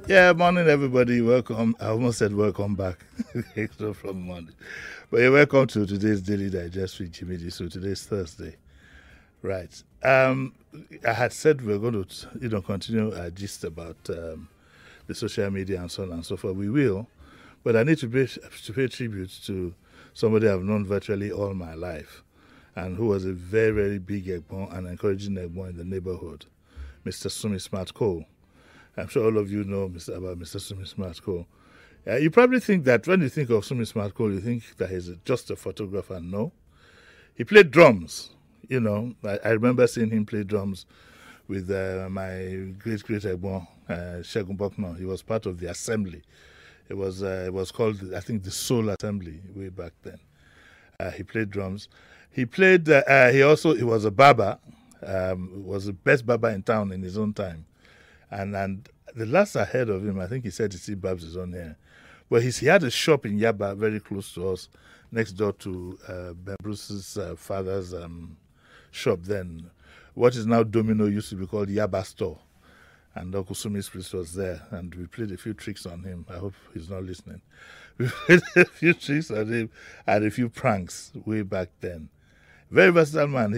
Yeah, morning, everybody. Welcome. I almost said welcome back. So from Monday. But you're welcome to today's Daily Digest with Jimmy D. So today's Thursday. Right. I had said we are going to, continue our gist about the social media and so on and so forth. We will. But I need to pay tribute to somebody I've known virtually all my life and who was a very, very big Egbon and encouraging Egbon in the neighborhood, Mr. Sumi Smart Cole. I'm sure all of you know about Mr. Sumi Smart Cole. You probably think that when you think of Sumi Smart Cole, you think that he's just a photographer. No. He played drums. I remember seeing him play drums with my great Egbon, Shegun Bokno. He was part of the assembly. It was called, I think, the Soul Assembly way back then. He played drums. He played. He was a barber. Was the best barber in town in his own time. And the last I heard of him, I think he said his Babs is on here. But he had a shop in Yaba very close to us, next door to Ben Bruce's father's shop then. What is now Domino used to be called Yaba Store. And Uncle Sumi's place was there. And we played a few tricks on him. I hope he's not listening. We played a few tricks on him and a few pranks way back then. Very versatile man.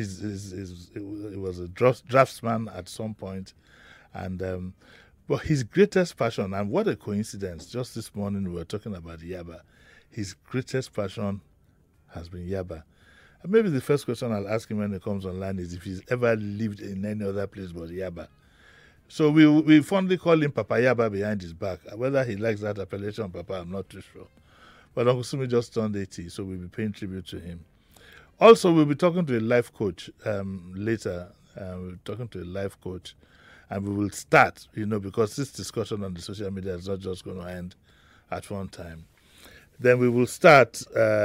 He was a draftsman at some point. And but his greatest passion, and what a coincidence, just this morning we were talking about Yaba. His greatest passion has been Yaba. And maybe the first question I'll ask him when he comes online is if he's ever lived in any other place but Yaba. So we fondly call him Papa Yaba behind his back. Whether he likes that appellation, Papa, I'm not too sure. But Uncle Sumi just turned 80, so we'll be paying tribute to him. Also, we'll be talking to a life coach later. We'll be talking to a life coach. And we will start, because this discussion on the social media is not just going to end at one time. Then we will start,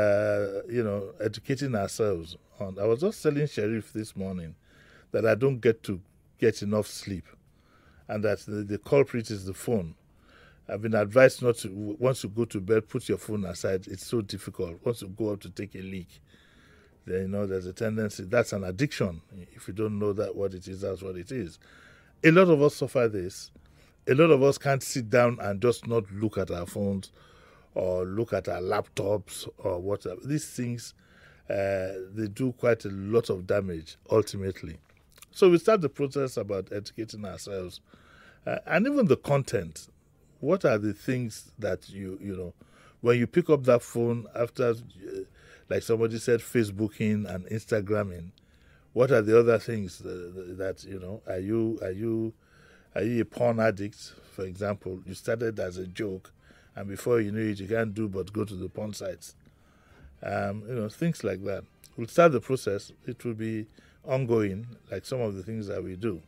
educating ourselves. I was just telling Sheriff this morning that I don't get enough sleep and that the culprit is the phone. I've been advised not to, once you go to bed, put your phone aside. It's so difficult. Once you go out to take a leak, then, there's a tendency. That's an addiction. If you don't know what it is, that's what it is. A lot of us suffer this. A lot of us can't sit down and just not look at our phones or look at our laptops or whatever. These things, they do quite a lot of damage, ultimately. So we start the process about educating ourselves. And even the content. What are the things that when you pick up that phone after, like somebody said, Facebooking and Instagramming, what are the other things that, are you a porn addict, for example? You started as a joke, and before you knew it, you can't do but go to the porn sites. Things like that. We'll start the process. It will be ongoing, like some of the things that we do.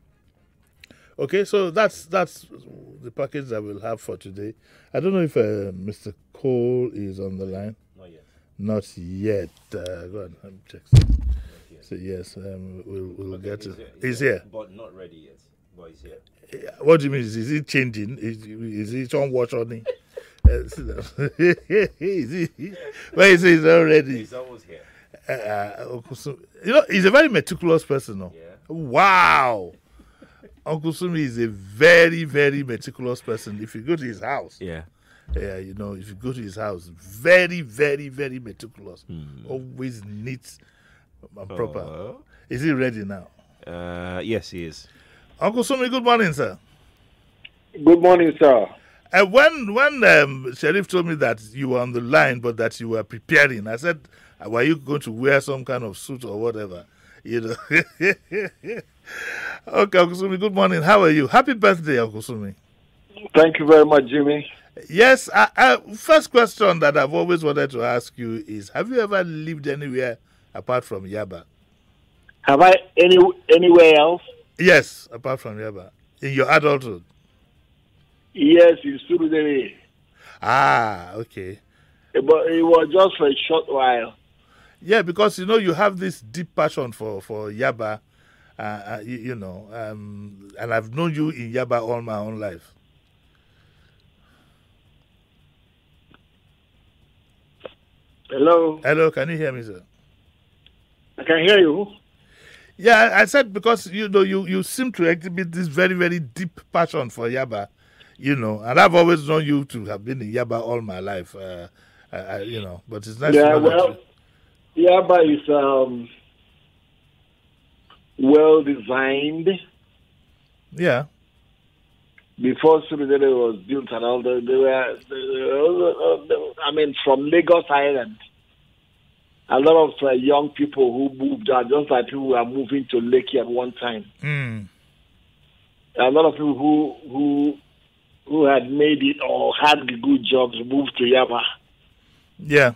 Okay, so that's the package that we'll have for today. I don't know if Mr. Cole is on the line. Not yet. Go on, let me check. So yes, we'll get it. He's here. But not ready yet. But he's here. What do you mean? Is he changing? Is he on watch on it? Where is he? He's already. He's almost here. He's a very meticulous person. No? Yeah. Wow. Uncle Sumi is a very, very meticulous person. If you go to his house. Yeah. Yeah, if you go to his house, very, very, very meticulous. Always neat and proper. Is he ready now? Yes, he is. Uncle Sumi, good morning, sir. Good morning, sir. When Sheriff told me that you were on the line, but that you were preparing, I said, were you going to wear some kind of suit or whatever? Okay, Uncle Sumi, good morning. How are you? Happy birthday, Uncle Sumi. Thank you very much, Jimmy. Yes, first question that I've always wanted to ask you is, have you ever lived anywhere apart from Yaba? Have I anywhere else? Yes, apart from Yaba. In your adulthood? Yes, in Surulere. Ah, okay. But it was just for a short while. Yeah, because, you have this deep passion for Yaba, and I've known you in Yaba all my own life. Hello? Hello, can you hear me, sir? I can hear you. Yeah, I said because, you seem to exhibit this very, very deep passion for Yaba. and I've always known you to have been in Yaba all my life. But it's nice to Yeah, know that well, Yaba is well designed. Yeah. Before Surulere was built and all that, from Lagos Island, a lot of young people who moved out, just like people who are moving to Lekki at one time. A lot of people who had made it or had the good jobs moved to Yaba. Yeah.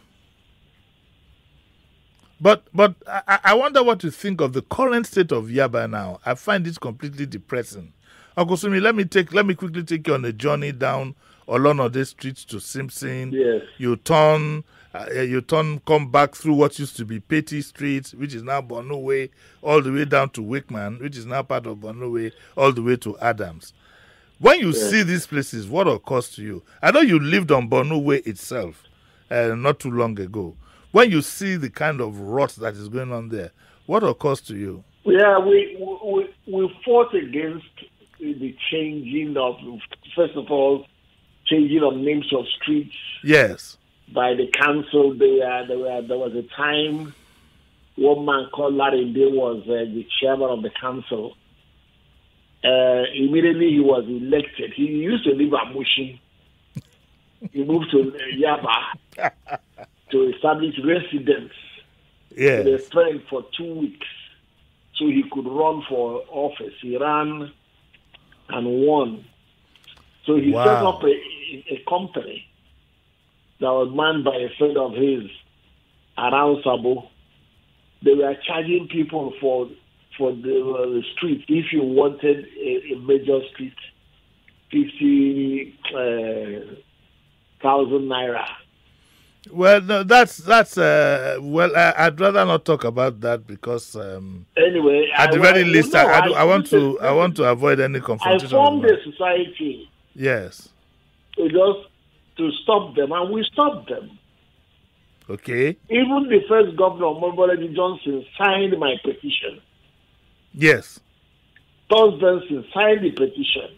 But I wonder what you think of the current state of Yaba now. I find it completely depressing. Uncle Sumi, let me quickly take you on a journey down Olonode Street to Simpson. Yes. You turn, come back through what used to be Petty Street, which is now Borno Way, all the way down to Wickman, which is now part of Borno Way, all the way to Adams. When you see these places, what occurs to you? I know you lived on Borno Way itself not too long ago. When you see the kind of rot that is going on there, what occurs to you? Yeah, we fought against the changing of, first of all, changing of names of streets. Yes. By the council. There was a time one man called Larry Day was the chairman of the council. Immediately he was elected. He used to live at Mushin. He moved to Yaba to establish residence with a friend for 2 weeks so he could run for office. He ran and won. So he set up a company that was manned by a friend of his around Sabo. They were charging people for the street. If you wanted a major street, 50,000 naira. Well, no, that's I'd rather not talk about that because anyway, at the very least, I want to avoid any confrontation. I formed a society. Yes. To stop them, and we stopped them. Okay. Even the first governor, Moboledi Johnson, signed my petition. Yes. Thomas Benson signed the petition.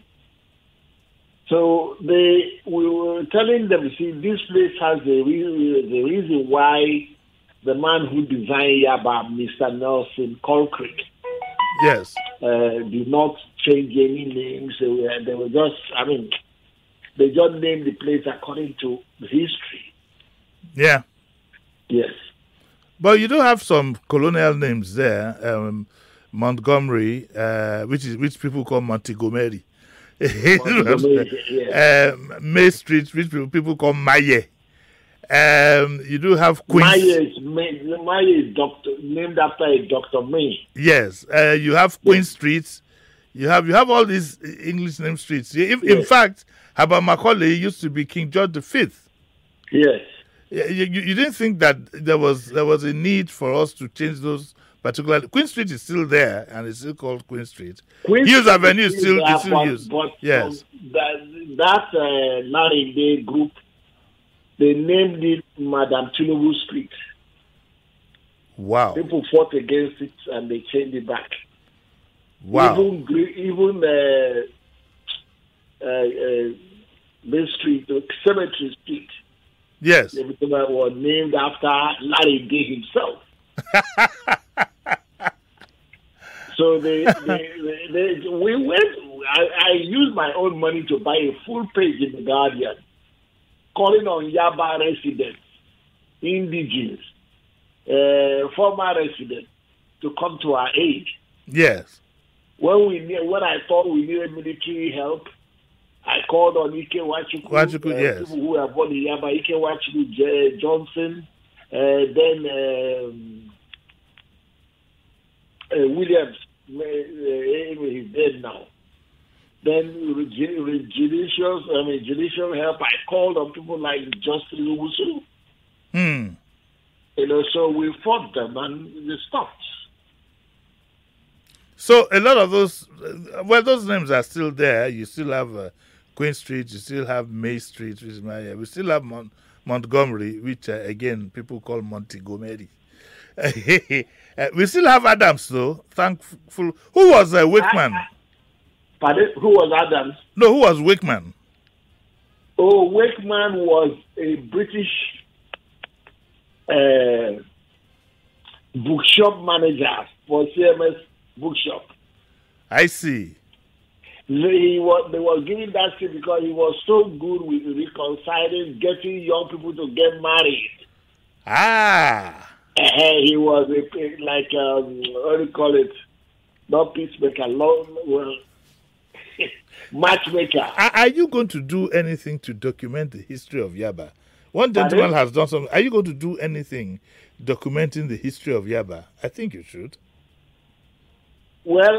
So we were telling them, see, this place has the reason why the man who designed Yaba, Mr. Nelson Colcrick, yes, did not change any names. They were just, they just named the place according to history. Yeah. Yes. But you do have some colonial names there. Montgomery, which people call Montgomery. May Street, which people call Maye. You do have Queens. Maye is named after a Dr. May. Yes. You have Queen Street. You have all these English name streets. In fact, Haba Macaulay used to be King George V. Yes. You didn't think that there was a need for us to change those particular. Queen Street is still there and it's still called Queen Street. Hughes Avenue is still used. But yes. That Larry Day group, they named it Madame Tinubu Street. Wow. People fought against it and they changed it back. Wow. Even this street, the Cemetery Street. Yes. They were named after Larry Day himself. So we went. I used my own money to buy a full page in the Guardian, calling on Yaba residents, indigenous, former residents to come to our aid. Yes. When I thought we needed military help, I called on Ike Wachuku, yes. People who were born in Yaba, Ike Wachuku Johnson, then Williams, he's dead now. Then judicial help. I called on people like Justin Lubusu. So we fought them and they stopped. So a lot of those names are still there. You still have Queen Street. You still have May Street, which is we still have Montgomery, which again people call Montgomery. We still have Adams, though. Thankful. Who was Wakeman? Pardon? Who was Adams? No, who was Wakeman? Oh, Wakeman was a British bookshop manager for CMS Bookshop. I see. They were giving that shit because he was so good with reconciling, getting young people to get married. Ah. He was like, what do you call it? Not peacemaker, matchmaker. Are you going to do anything to document the history of Yaba? One gentleman has done something. Are you going to do anything documenting the history of Yaba? I think you should. Well,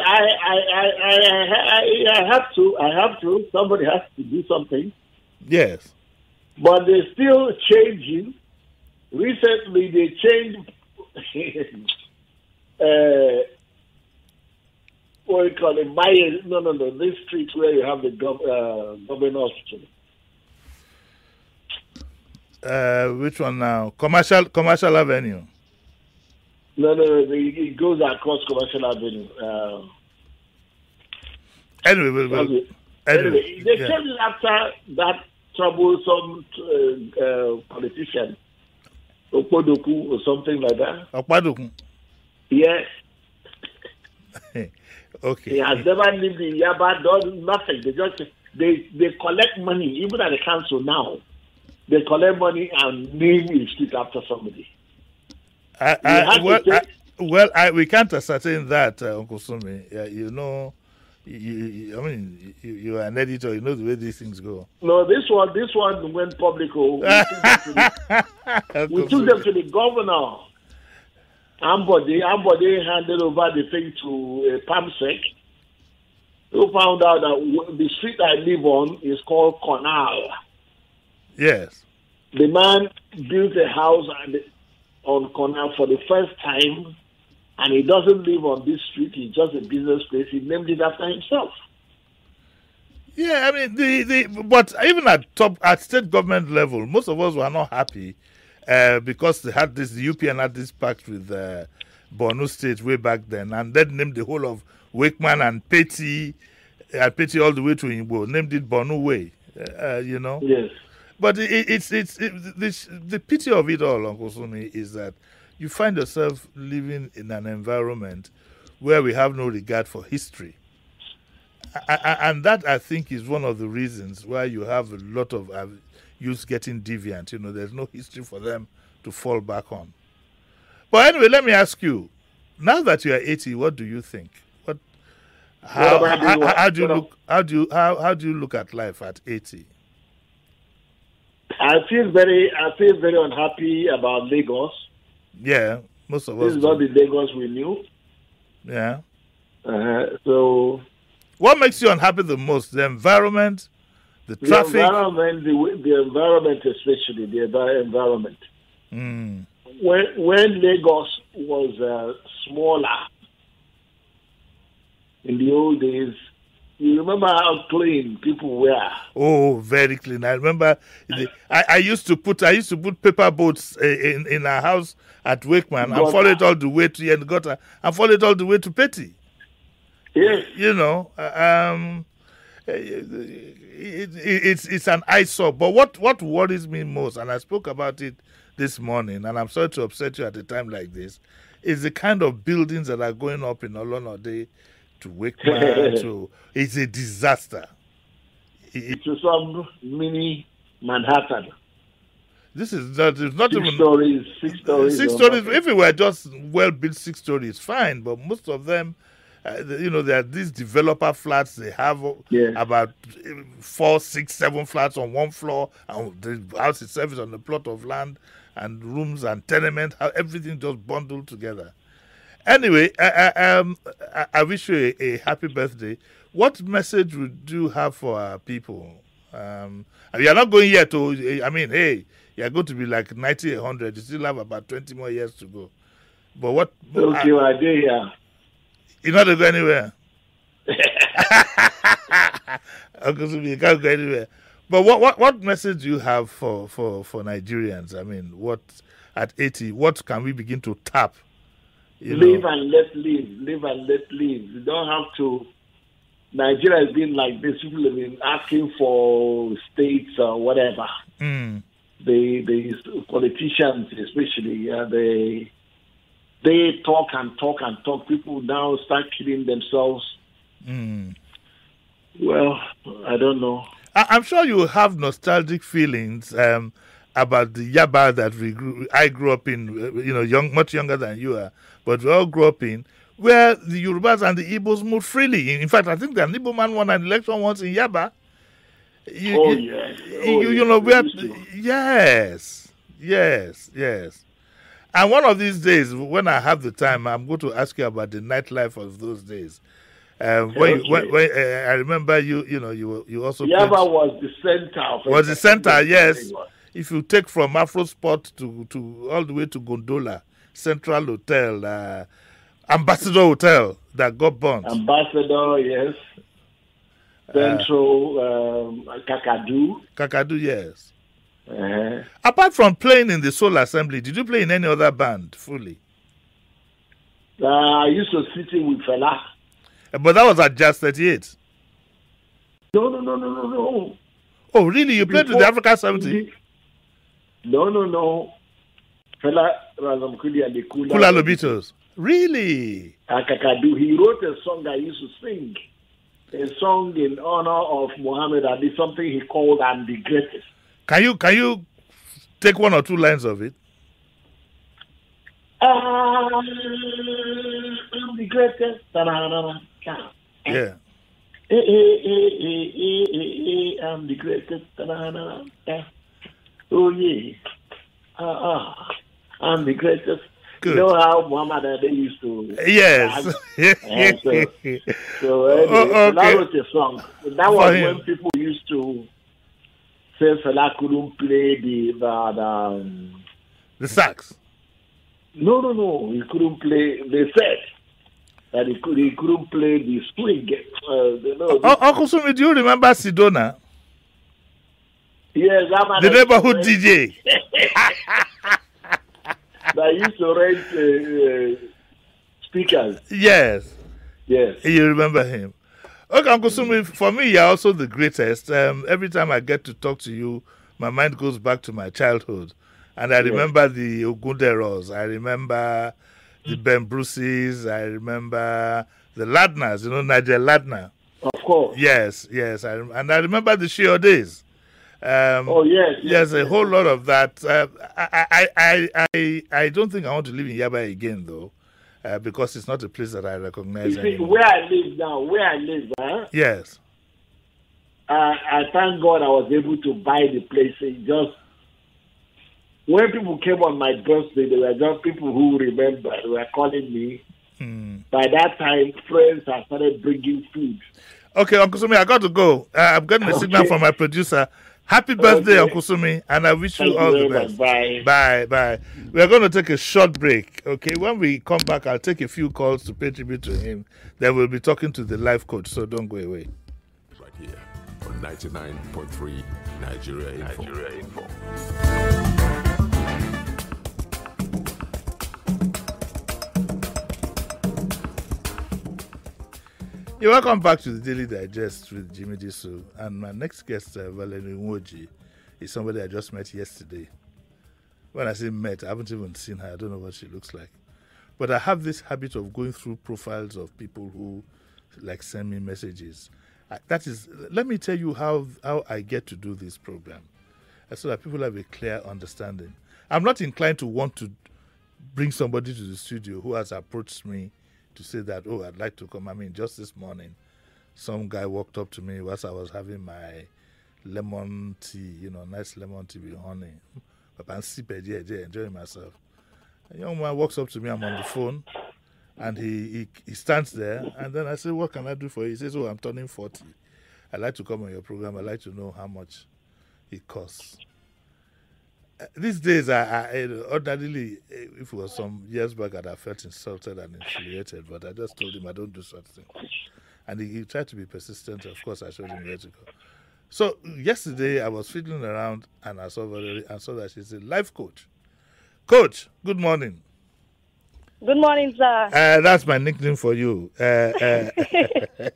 I have to. I have to. Somebody has to do something. Yes. But they're still changing. Recently, they changed. What do you call it? No. This street where you have the governor's. Which one now? Commercial Avenue. No. It goes across Commercial Avenue. Anyway, they changed it after that troublesome politician, Okpodoku or something like that. Okpodoku. Yes. Okay. He has never lived in Yaba, done nothing. They collect money, even at the council now. They collect money and name a street after somebody. We can't ascertain that, Uncle Sumi. You know, you are an editor. You know the way these things go. No, this one went public. We took them to the governor. Ambode handed over the thing to PAMSEC, who found out that the street I live on is called Conal. Yes. The man built a house on Conal for the first time, and he doesn't live on this street. It's just a business place. He named it after himself. Yeah, I mean, but even at state government level, most of us were not happy. Because the UPN had this pact with Borno State way back then, and then named the whole of Wakeman and Petty all the way to Igbo, named it Borno Way, you know. Yes. But the pity of it all, Uncle Sumi, is that you find yourself living in an environment where we have no regard for history. And that, I think, is one of the reasons why you have a lot of youth getting deviant. You know, there's no history for them to fall back on. But anyway, let me ask you, now that you are 80, what do you think? How do you look at life at 80? I feel very unhappy about Lagos. Yeah, most of us. This is not the Lagos we knew. Yeah. So, what makes you unhappy the most? The environment, the traffic, the environment, especially the environment. Mm. When Lagos was smaller in the old days, you remember how clean people were. Oh, very clean. I remember. I used to put paper boats in our house at Wakeman and follow it all the way to Yengota and follow it all the way to Petty. Yes. You know, it's an eyesore. But what worries me most, and I spoke about it this morning, and I'm sorry to upset you at a time like this, is the kind of buildings that are going up in Olonode to Wakeman to. It's a disaster. It's some mini Manhattan. This is not even 6 stories. 6 stories. 6 stories. If it were just well built 6 stories, fine. But most of them, there are these developer flats. They have about 4, 6, 7 flats on one floor, and the house itself is on a plot of land, and rooms and tenement, everything just bundled together. Anyway, I wish you a happy birthday. What message would you have for our people? You are not going yet to, hey, you are going to be like 90, 100. You still have about 20 more years to go. But what? Okay, I did, yeah. You're not going to go anywhere. You can't go anywhere. But what message do you have for Nigerians? I mean, what at 80, what can we begin to tap? Live and let live. Live and let live. You don't have to Nigeria has been like this. People have been asking for states or whatever. The politicians, especially, they talk and talk and talk. People now start killing themselves. Well, I don't know. I'm sure you have nostalgic feelings about the Yaba that I grew up in, much younger than you are, but we all grew up in, where the Yorubas and the Igbos moved freely. In fact, I think the Igbo man won an election once in Yaba. Yes. And one of these days, when I have the time, I'm going to ask you about the nightlife of those days. When I remember you also Yaba was the center of it. Was the center, yes. If you take from Afro Sport to all the way to Gondola, Central Hotel, Ambassador Hotel that got burnt. Ambassador, yes. Central, Kakadu. Kakadu, yes. Apart from playing in the Soul Assembly, did you play in any other band fully? I used to sit in with Fela. But that was at Jazz 38. No. Oh, really? You played with the Africa 70? No. Fela Razamkuli and the Kula Lobitos. Really? Kakadu. He wrote a song I used to sing. A song in honor of Muhammad Ali, something he called "I'm the Greatest." Can you take one or two lines of it? I'm the greatest. Yeah. I'm the greatest. Oh yeah. I'm the greatest. Good. You know how Muhammad Ali used to. Yes. So anyway, that was a song. That was when people used to say Fela couldn't play the sax. No. He couldn't play. They said that he couldn't play the string. Uncle Sumi, do you remember Sidona? Yes, the neighborhood DJ. That used to rent speakers. Yes. You remember him. Okay, Uncle Sumi, for me, you're also the greatest. Every time I get to talk to you, my mind goes back to my childhood. And I remember the Ogunderos. I remember the Ben Bruces. I remember the Ladners, Nigel Ladner. Of course. Yes. And I remember the Shio days. Yes, a whole lot of that. I don't think I want to live in Yaba again, though, because it's not a place that I recognize anymore. Where I live now, Yes. I thank God I was able to buy the place. When people came on my birthday, they were just people who remember. They were calling me. By that time, friends had started bringing food. Okay, Uncle Sumi, I got to go. I'm getting a signal from my producer. Happy birthday, Uncle Sumi, and I wish you all the best. Bye. We are going to take a short break, okay? When we come back, I'll take a few calls to pay tribute to him. Then we'll be talking to the life coach, so don't go away. Right here on 99.3 Nigeria Info. You're welcome back to the Daily Digest with Jimmy Disu. And my next guest, Valerie Nwoji, is somebody I just met yesterday. When I say met, I haven't even seen her. I don't know what she looks like. But I have this habit of going through profiles of people who send me messages. Let me tell you how I get to do this program, so that people have a clear understanding. I'm not inclined to want to bring somebody to the studio who has approached me to say that, I'd like to come. I mean, just this morning, some guy walked up to me whilst I was having my lemon tea, nice lemon tea with honey. But I'm sipping, enjoying myself. A young man walks up to me, I'm on the phone, and he stands there, and then I say, what can I do for you? He says, I'm turning 40. I'd like to come on your program. I'd like to know how much it costs. These days, I ordinarily, if it was some years back, I'd have felt insulted and infuriated, but I just told him I don't do such things. And he tried to be persistent. Of course, I showed him where to go. So yesterday, I was fiddling around, and I saw Valerie, and saw that she's a life coach. Coach, good morning. Good morning, sir. That's my nickname for you.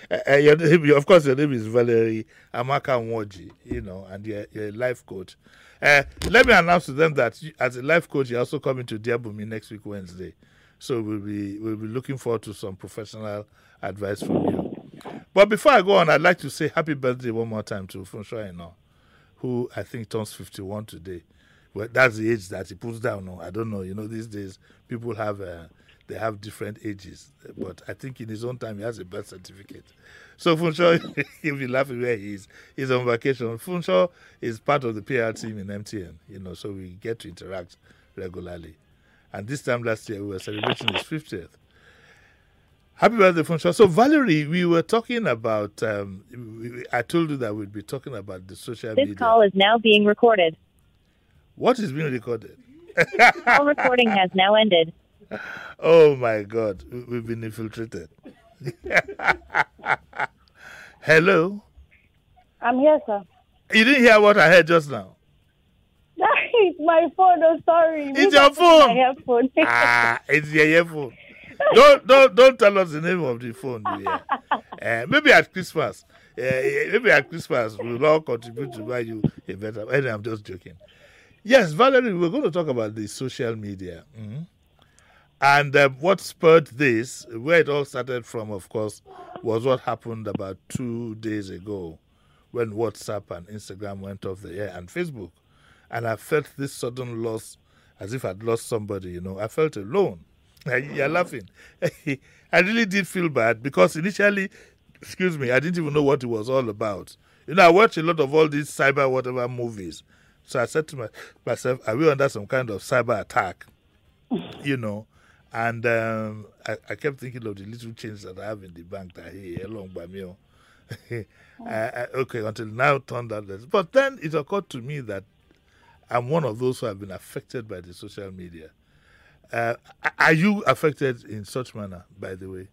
Your name, of course, your name is Valerie Amaka Nwoji, and you're a life coach. Let me announce to them that as a life coach, you're also coming to Diabumi next week, Wednesday. So we'll be looking forward to some professional advice from you. But before I go on, I'd like to say happy birthday one more time to Funsho Eno, who I think turns 51 today. Well, that's the age that he puts down. No, I don't know. These days people have they have different ages. But I think in his own time he has a birth certificate. So Funsho, he'll be laughing where he is. He's on vacation. Funsho is part of the PR team in MTN. So we get to interact regularly. And this time last year we were celebrating his 50th. Happy birthday, Funsho. So Valerie, we were talking about. I told you that we'd be talking about the social media. This call is now being recorded. What is being recorded? Call recording has now ended. Oh my God, we've been infiltrated. Hello? I'm here, sir. You didn't hear what I heard just now? It's my phone, oh sorry. It's your phone? My earphone. It's your earphone. Don't tell us the name of the phone. Maybe at Christmas. We'll all contribute to buy you a better. Anyway, I'm just joking. Yes, Valerie, we're going to talk about the social media. Mm-hmm. And what spurred this, where it all started from, of course, was what happened about 2 days ago when WhatsApp and Instagram went off the air and Facebook. And I felt this sudden loss as if I'd lost somebody, I felt alone. You're laughing. I really did feel bad because initially, I didn't even know what it was all about. I watched a lot of all these cyber whatever movies. So I said to myself, are we under some kind of cyber attack? And I kept thinking of the little change that I have in the bank that, hey, along by me. Okay, until now turned out that. But then it occurred to me that I'm one of those who have been affected by the social media. Are you affected in such manner, by the way?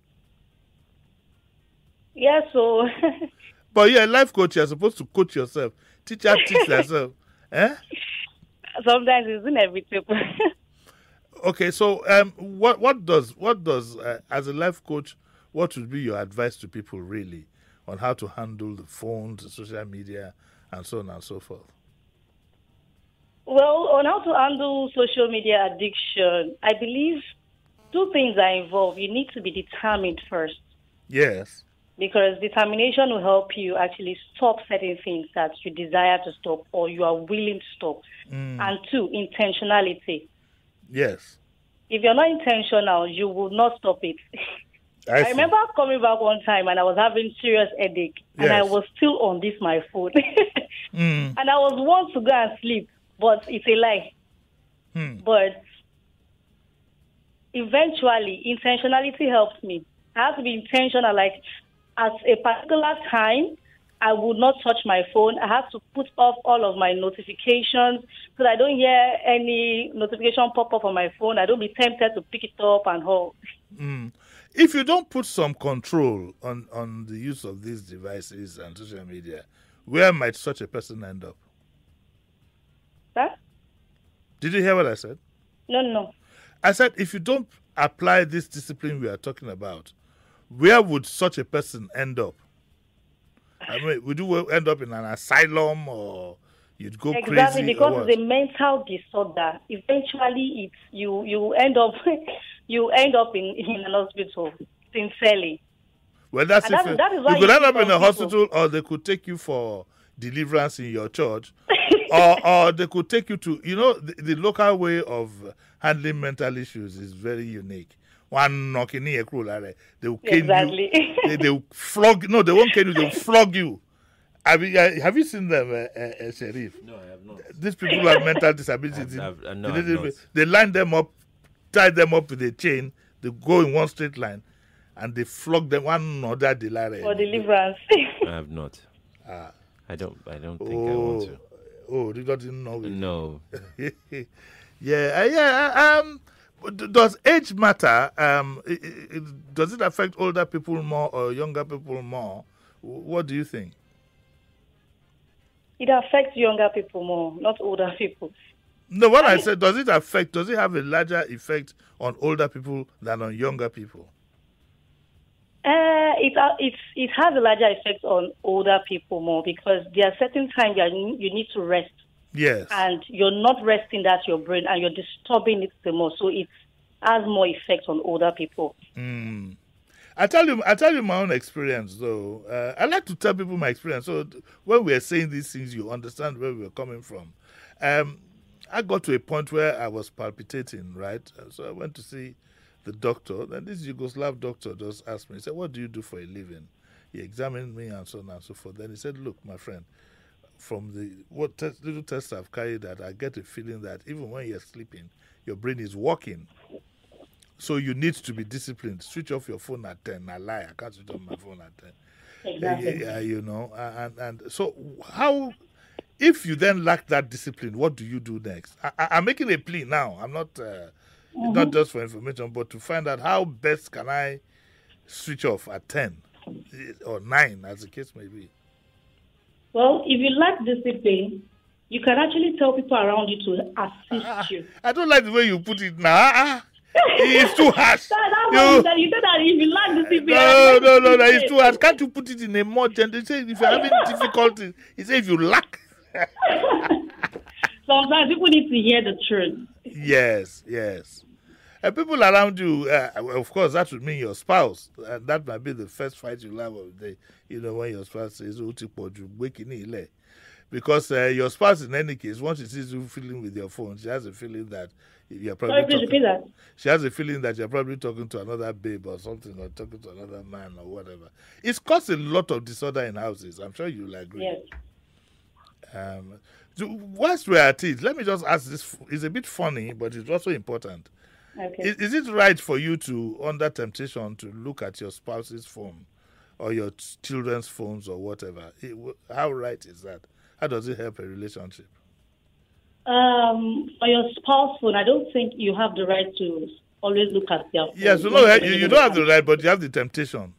Yeah, so... But you're a life coach. You're supposed to coach yourself. Teach yourself. Sometimes it's inevitable. Okay, so what does as a life coach, what would be your advice to people really on how to handle the phones, the social media, and so on and so forth? Well, on how to handle social media addiction, I believe two things are involved. You need to be determined first. Yes. Because determination will help you actually stop certain things that you desire to stop or you are willing to stop. And two, intentionality. Yes. If you're not intentional, you will not stop it. I remember coming back one time and I was having serious headache. Yes. And I was still on my phone. And I was want to go and sleep, but it's a lie. But eventually, intentionality helped me. I have to be intentional, like at a particular time, I would not touch my phone. I have to put off all of my notifications so that I don't hear any notification pop up on my phone. I don't be tempted to pick it up and all. If you don't put some control on the use of these devices and social media, where might such a person end up? Huh? Did you hear what I said? No. I said if you don't apply this discipline we are talking about, where would such a person end up? I mean, would you end up in an asylum or you'd go crazy? Exactly, because it's a mental disorder. Eventually, you end up in an hospital, sincerely. Well, that is why you could end up in a hospital, or they could take you for deliverance in your church, or they could take you to, the local way of handling mental issues is very unique. One knocking they will cane you. They will flog. No, they won't cane you. They will flog you. Have you seen them, Sheriff? No, I have not. These people who have mental disabilities. No, they line them up, tie them up with a chain. They go in one straight line, and they flog them one another. For deliverance. I have not. I don't think I want to. Oh, you didn't know it? No. Yeah. Does age matter? Does it affect older people more or younger people more? What do you think? It affects younger people more, not older people. No, I said, does it have a larger effect on older people than on younger people? It has a larger effect on older people more because there are certain times you need to rest. Yes. And you're not resting that your brain and you're disturbing it the most. So it has more effect on older people. I tell you my own experience though. I like to tell people my experience. So when we are saying these things, you understand where we're coming from. I got to a point where I was palpitating, right? So I went to see the doctor. Then this Yugoslav doctor just asked me, he said, "What do you do for a living?" He examined me and so on and so forth. Then he said, "Look, my friend, from the little tests I've carried out, I get a feeling that even when you're sleeping, your brain is working. So you need to be disciplined. Switch off your phone at 10. I lie, I can't switch off my phone at 10. Exactly. You know, and so how, if you then lack that discipline, what do you do next? I'm making a plea now. I'm not, not just for information, but to find out how best can I switch off at 10 or 9, as the case may be. Well, if you lack discipline, you can actually tell people around you to assist you. I don't like the way you put it now. It's too harsh. You said that if you lack discipline. No, it's too harsh. Can't you put it in a more gentle? Say if you're having difficulties, you say if you lack. Sometimes people need to hear the truth. Yes. And people around you, of course, that would mean your spouse. And that might be the first fight you'll have of the day. You know, when your spouse says, because your spouse, in any case, once she sees you fiddling with your phone, she has a feeling that you're probably she has a feeling that you're probably talking to another babe or something, or talking to another man or whatever. It's caused a lot of disorder in houses. I'm sure you'll agree. Yes. Whilst we're at it, let me just ask this. It's a bit funny, but it's also important. Okay. Is it right for you to, under temptation, to look at your spouse's phone or your children's phones or whatever? How right is that? How does it help a relationship? For your spouse phone, I don't think you have the right to always look at their phone. Yes, you don't have the right, but you have the temptation.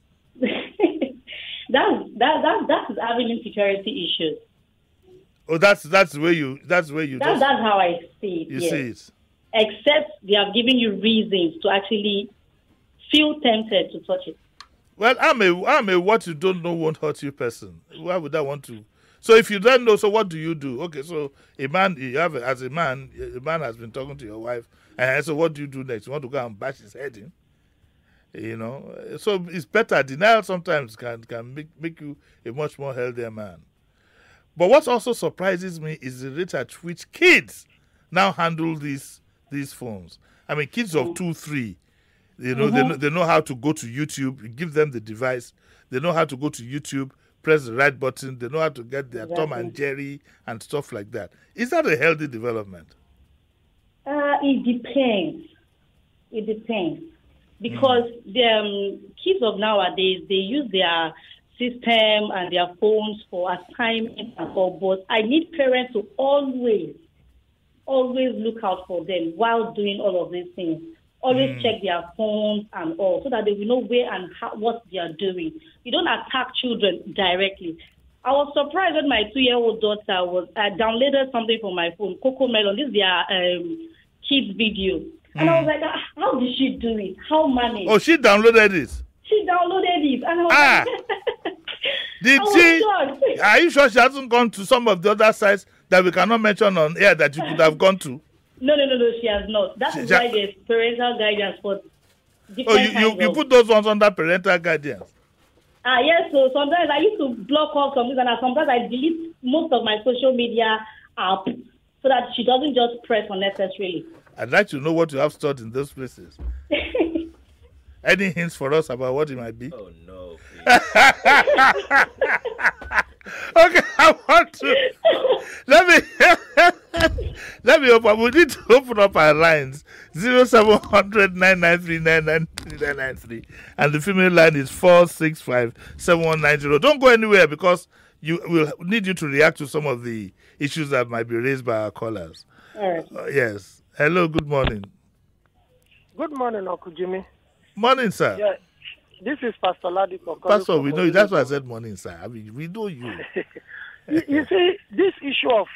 That is having insecurity issues. Oh, that's where you. That's how I see it. You see it. Except they have given you reasons to actually feel tempted to touch it. Well, I'm a what you don't know won't hurt you person. Why would I want to? So if you don't know, so what do you do? Okay, so a man has been talking to your wife, and so what do you do next? You want to go and bash his head in? You know, so it's better. Denial sometimes can make you a much more healthier man. But what also surprises me is the rate at which kids now handle these phones. I mean, kids of 2, 3, you know, they know how to go to YouTube. You give them the device. They know how to go to YouTube, press the right button. They know how to get their Tom and Jerry and stuff like that. Is that a healthy development? It depends. Because the kids of nowadays, they use their system and their phones for assignments and all, but I need parents to always look out for them while doing all of these things. Always check their phones and all, so that they will know where and what they are doing. You don't attack children directly. I was surprised when my 2-year-old daughter downloaded something from my phone, Coco Melon. This is their kids video. And I was like, how did she do it? How managed? Oh, she downloaded it? She downloaded it. And I was like, did she? Are you sure she hasn't gone to some of the other sites that we cannot mention on air that you could have gone to? No, she has not. That is why there's parental guidance for different you put those ones under parental guidance? Yes, so sometimes I used to block off something, and sometimes I delete most of my social media apps so that she doesn't just press unnecessarily. I'd like to know what you have stored in those places. Any hints for us about what it might be? Oh, no. Okay, I want to. Let me open. We need to open up our lines 0700 993 993 and the female line is 465 7190. Don't go anywhere because we'll need you to react to some of the issues that might be raised by our callers. All right. Yes. Hello. Good morning. Good morning, Uncle Jimmy. Morning, sir. Yeah. This is Pastor Ladipo. Pastor, we know you. That's why I said morning, sir. I mean, we know you. You see, this issue of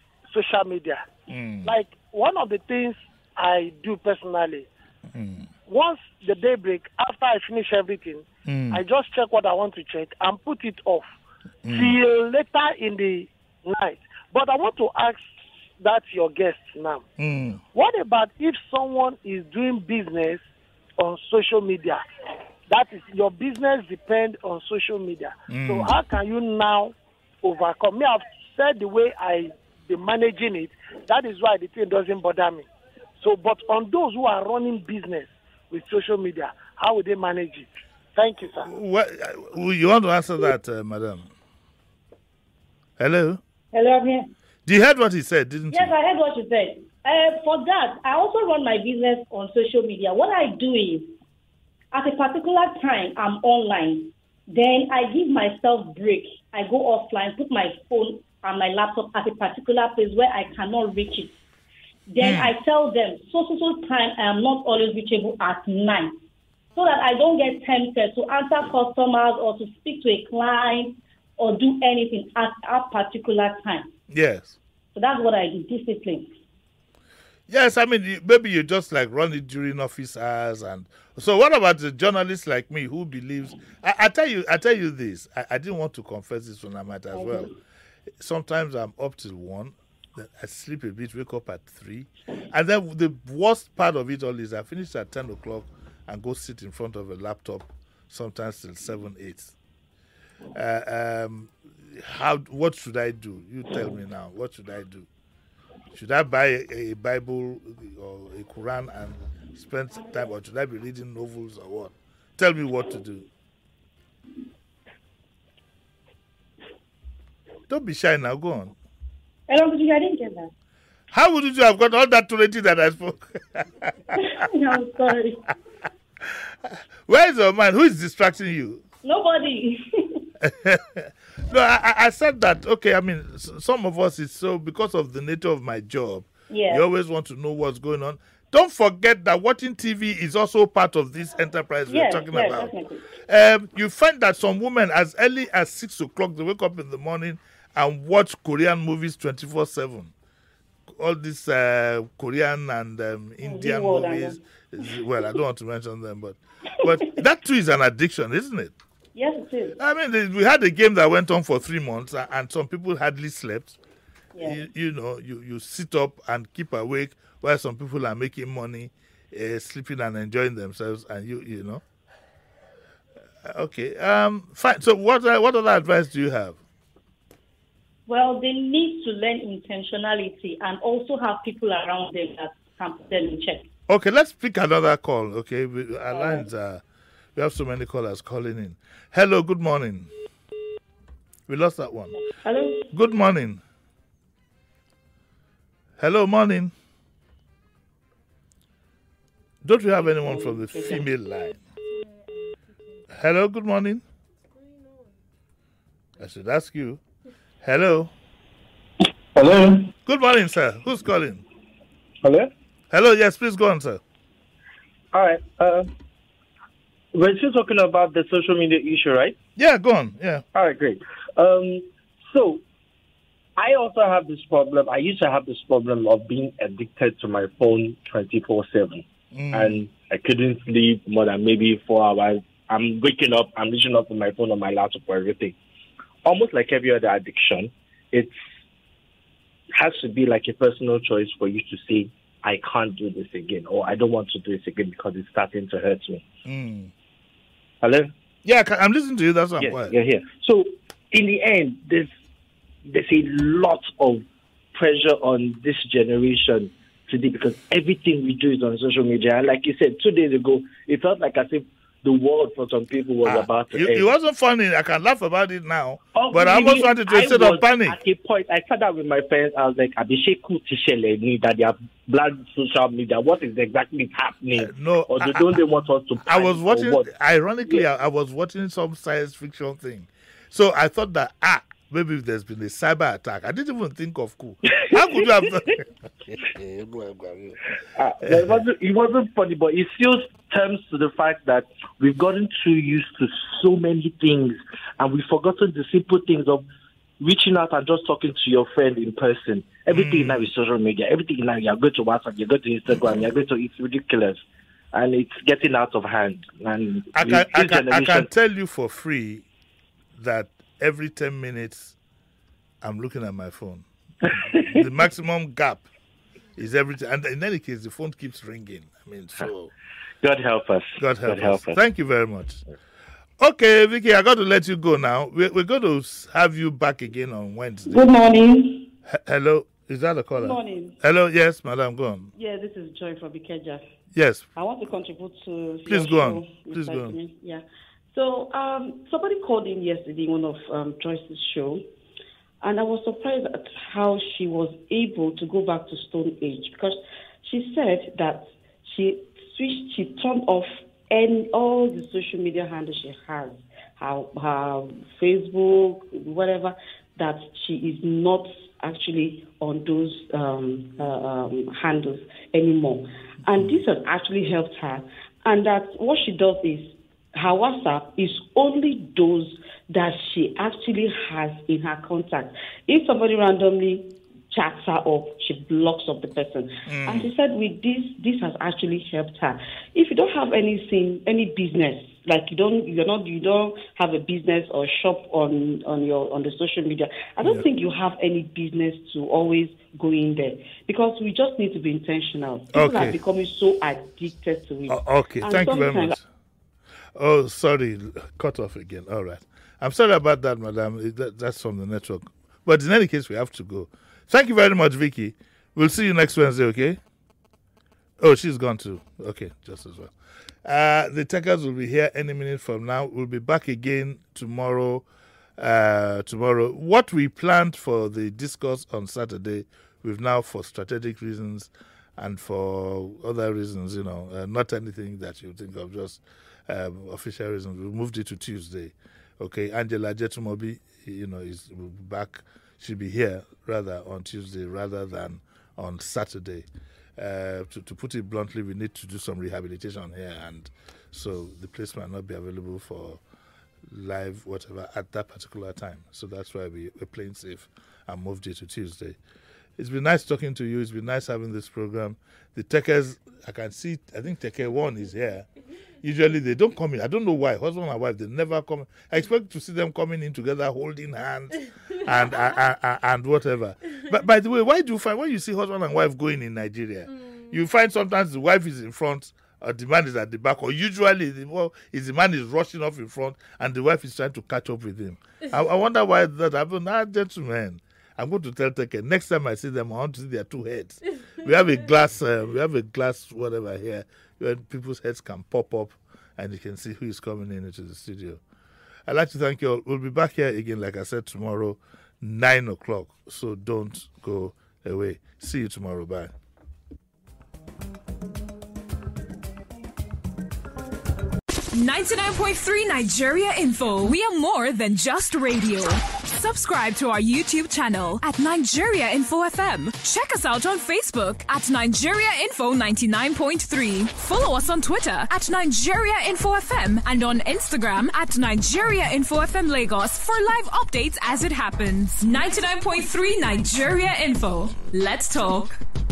social media, like one of the things I do personally, once the day break, after I finish everything, I just check what I want to check and put it off till later in the night. But I want to ask that your guest now. What about if someone is doing business on social media? That is, your business depends on social media. So how can you now overcome? Me, I've said the way I be managing it. That is why the thing doesn't bother me. So, but on those who are running business with social media, how would they manage it? Thank you, sir. What, you want to answer that, madam? Hello? Hello, I'm here. You heard what he said, didn't Yes, you? I heard what you said. For that, I also run my business on social media. What I do is, at a particular time, I'm online. Then I give myself break. I go offline, put my phone and my laptop at a particular place where I cannot reach it. Then I tell them, so time I am not always reachable at night, so that I don't get tempted to answer customers or to speak to a client or do anything at a particular time. Yes. So that's what I do, discipline. Yes, I mean, maybe you just like run it during office hours. And so what about the journalist like me who believes, I tell you this, I didn't want to confess this when I'm at as well. Sometimes I'm up till 1, then I sleep a bit, wake up at 3. And then the worst part of it all is I finish at 10 o'clock and go sit in front of a laptop, sometimes till 7, 8. What should I do? You tell me now, what should I do? Should I buy a Bible or a Quran and spend time, or should I be reading novels or what? Tell me what to do. Don't be shy now, go on. I didn't get that. How would you have got all that already that I spoke? I'm sorry. Where is your mind? Who is distracting you? Nobody. No, I said that, okay, I mean, some of us, it's so, because of the nature of my job, you always want to know what's going on. Don't forget that watching TV is also part of this enterprise we're talking about. You find that some women, as early as 6 o'clock, they wake up in the morning and watch Korean movies 24/7. All these Korean and Indian movies. Well, I don't want to mention them, but that too is an addiction, isn't it? Yes, it is. I mean, we had a game that went on for 3 months, and some people hardly slept. Yeah. You sit up and keep awake while some people are making money, sleeping and enjoying themselves, and you know. Okay, fine. So what other advice do you have? Well, they need to learn intentionality and also have people around them that can put them in check. Okay, let's pick another call. Okay, our lines are. We have so many callers calling in. Hello, good morning. We lost that one. Hello. Good morning. Hello, morning. Don't we have anyone from the female line? Hello, good morning. I should ask you. Hello. Hello. Good morning, sir. Who's calling? Hello. Hello, yes, please go on, sir. All right. We're still talking about the social media issue, right? Yeah, go on. Yeah. All right, great. So I also have this problem. I used to have this problem of being addicted to my phone 24/7. And I couldn't sleep more than maybe 4 hours. I'm waking up, I'm reaching up with my phone on my laptop for everything. Almost like every other addiction, it has to be like a personal choice for you to say, I can't do this again, or I don't want to do this again because it's starting to hurt me. Hello? Yeah, I'm listening to you. That's what I'm quiet. Yeah. So, in the end, there's a lot of pressure on this generation today because everything we do is on social media. And like you said, 2 days ago, it felt like as if the world for some people was about to end. It wasn't funny. I can laugh about it now. But I almost wanted to instead of panic. At a point, I sat down with my friends. I was like, that they have blood social media. What is exactly happening? Or don't they want us to panic? I was watching, ironically, I was watching some science fiction thing. So I thought that, maybe there's been a cyber attack. I didn't even think of cool. How could you have done it wasn't funny, but it still stems to the fact that we've gotten too used to so many things and we've forgotten the simple things of reaching out and just talking to your friend in person. Everything now is social media. Everything now, you're going to WhatsApp, you're going to Instagram, you're going to, it's ridiculous. and it's getting out of hand. And I can tell you for free that every 10 minutes I'm looking at my phone. The maximum gap is everything, and in any case, the phone keeps ringing. I mean, so God help us. God help us. Thank you very much. Okay, Vicky, I got to let you go now. We're going to have you back again on Wednesday. Good morning. Hello, is that a caller? Good morning. Hello, yes, madam, go on. Yeah, this is Joy from Ikeja. Yes. I want to contribute to. Please go on. Please go on. Yeah. So, somebody called in yesterday, one of Joyce's show, and I was surprised at how she was able to go back to Stone Age, because she said that she turned off all the social media handles she has, her Facebook, whatever, that she is not actually on those handles anymore. And this has actually helped her. And that what she does is her WhatsApp is only those that she actually has in her contact. If somebody randomly chats her up, she blocks up the person. And she said with this has actually helped her. If you don't have anything, any business, like you don't have a business or shop on the social media, I don't think you have any business to always go in there, because we just need to be intentional. People are becoming so addicted to it. Okay, thank you very much. Oh, sorry, cut off again. All right. I'm sorry about that, madam. That's from the network. But in any case, we have to go. Thank you very much, Vicky. We'll see you next Wednesday, okay? Oh, she's gone too. Okay, just as well. The Techers will be here any minute from now. We'll be back again tomorrow. What we planned for the discourse on Saturday, we've now, for strategic reasons and for other reasons, not anything that you think of, just official reasons, we moved it to Tuesday. Okay, Angela Jetumobi, is back. She'll be here rather on Tuesday rather than on Saturday. To put it bluntly, we need to do some rehabilitation here, and so the place might not be available for live whatever at that particular time. So that's why we're playing safe and moved it to Tuesday. It's been nice talking to you. It's been nice having this program. The Techers, I think Techer 1 is here. Usually they don't come in. I don't know why. Husband and wife, they never come. I expect to see them coming in together, holding hands and whatever. But by the way, why do you find when you see husband and wife going in Nigeria, you find sometimes the wife is in front, or the man is at the back, or usually the man is rushing off in front and the wife is trying to catch up with him. I wonder why that happened. Gentlemen, I'm going to tell Techer, next time I see them, I want to see their two heads. We have a glass, whatever here, where people's heads can pop up and you can see who is coming into the studio. I'd like to thank you all. We'll be back here again, like I said, tomorrow, 9 o'clock. So don't go away. See you tomorrow. Bye. .3 Nigeria Info. We are more than just radio. Subscribe to our YouTube channel at Nigeria Info FM. Check us out on Facebook at Nigeria Info 99.3. Follow us on Twitter at Nigeria Info FM and on Instagram at Nigeria Info FM Lagos for live updates as it happens. 99.3 Nigeria Info. Let's talk.